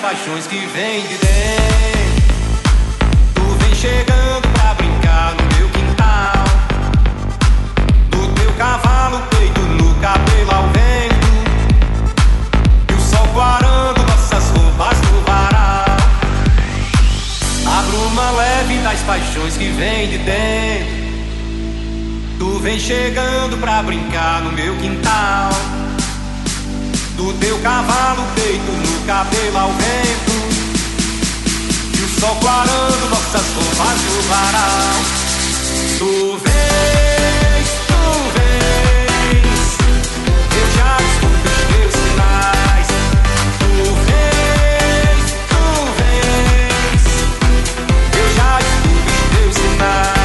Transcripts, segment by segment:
paixões que vem de dentro. Tu vem chegando pra brincar no meu quintal. Do teu cavalo peito no cabelo ao vento. E o sol quarando nossas roupas no varal. A bruma leve das paixões que vem de dentro. Tu vem chegando pra brincar no meu quintal. Do teu cavalo peito no cabelo ao vento. E o sol clarando nossas roupas no varal. Tu vens, eu já escuto os teus sinais. Tu vens, eu já escuto os teus sinais.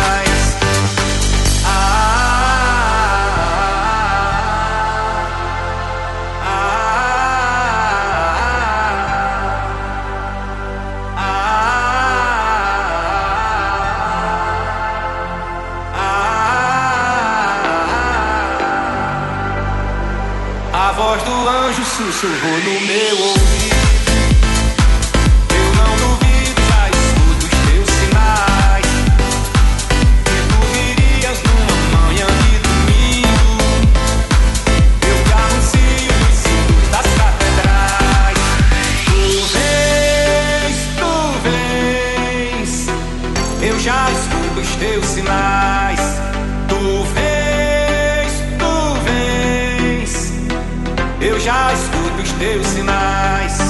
A voz do anjo sussurrou no meu ouvido. Eu não duvido, já escuto os teus sinais. Que tu virias numa manhã de domingo. Eu te anuncio nos símbolos das catedrais. Tu vens, eu já escuto os teus sinais. Tu vens, eu já escuto os teus sinais.